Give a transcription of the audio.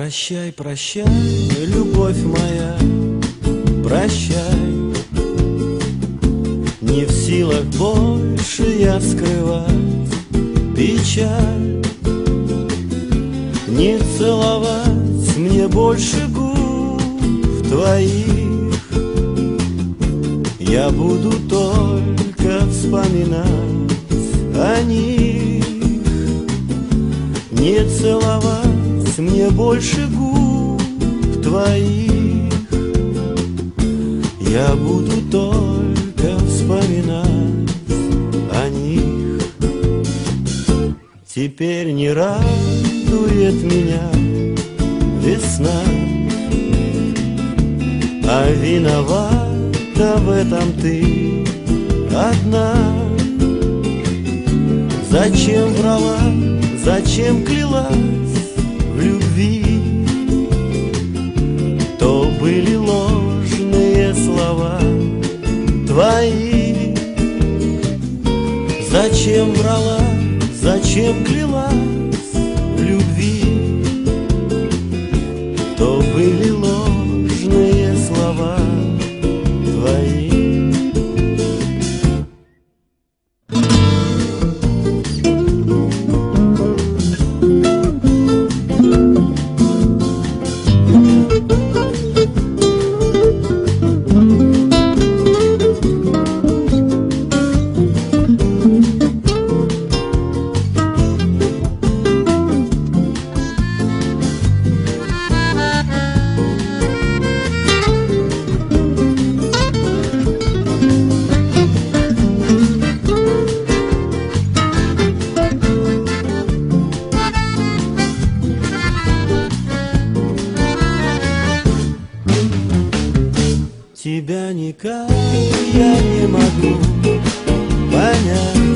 Прощай, прощай, любовь моя, прощай. Не в силах больше я скрывать печаль, не целовать мне больше губ твоих. Я буду только вспоминать о них, не целовать мне больше губ твоих. Я буду только вспоминать о них. Теперь не радует меня весна, а виновата в этом ты одна. Зачем врала, зачем клялась в любви? То были ложные слова твои. Зачем врала, зачем клялась в любви? То были ложные слова твои. Тебя никак я не могу понять.